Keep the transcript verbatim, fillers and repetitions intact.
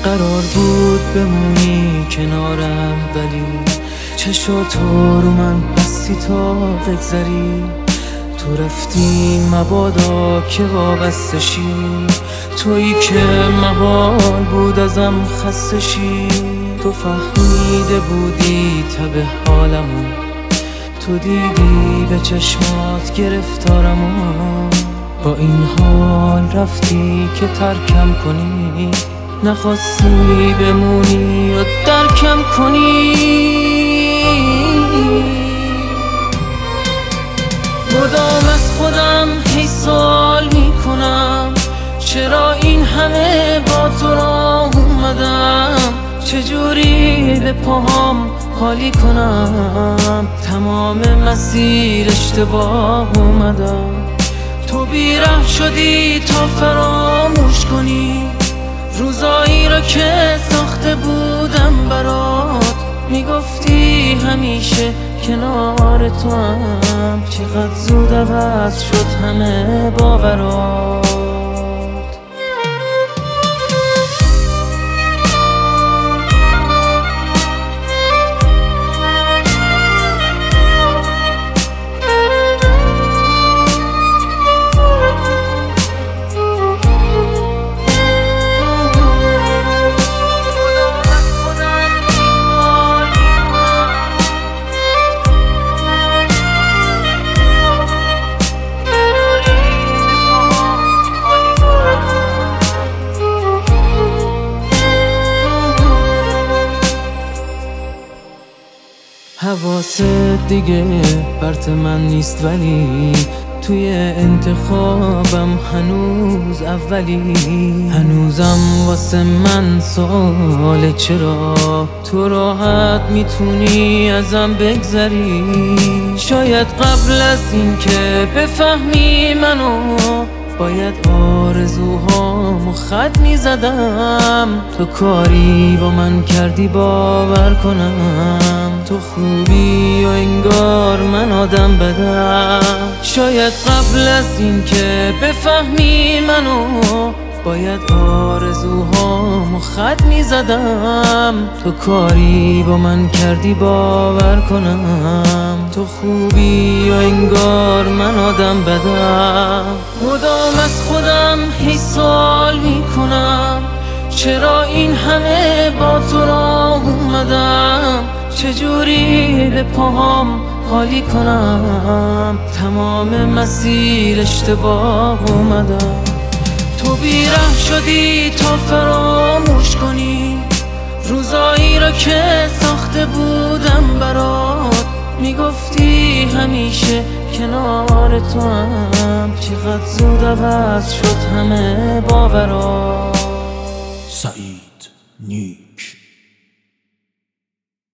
قرار بود بمونی کنارم، ولی چشاتو رو من بستی تا بگذری. تو رفتی مبادا که وابسته شی، تویی که محال بود ازم خسته شی. تو فهمیده بودی تب حالمو، تو دیدی به چشمات گرفتارمو. با این حال رفتی که ترکم کنی، نخواستی بمونی و درکم کنی. مدام از خودم هی سوال میکنم، چرا این همه با تو راه اومدم؟ چجوری به پاهام حالی کنم؟ تمام مسیر اشتباه اومدم. تو بیره شدی تا فراموش کنی روزایی را که ساخته بودم برات. میگفتی همیشه کنار تو هم، چقدر زود عوض شد همه باورات. حواست دیگه برت من نیست، ولی توی انتخابم هنوز اولی. هنوزم واسه من سواله چرا تو راحت میتونی ازم بگذری. شاید قبل از این که بفهمی منو، باید آرزوهامو خط میزدم. تو کاری با من کردی باور کنم، تو خوبی و انگار من آدم بدم. شاید قبل از این که بفهمی منو، باید آرزوهامو خط میزدم. تو کاری با من کردی باور کنم، تو خوبی و انگار من آدم بدم. مدام از خودم هی سوال میکنم، چرا این همه با تو راه اومدم؟ چجوری به پاهام حالی کنم؟ تمام مسیر اشتباه اومدم. تو بیره شدی تا فراموش کنی روزایی را که ساخته بودم برات. میگفتی همیشه کنار تو هم، چقدر زود عوض شد همه باورات. سعید نی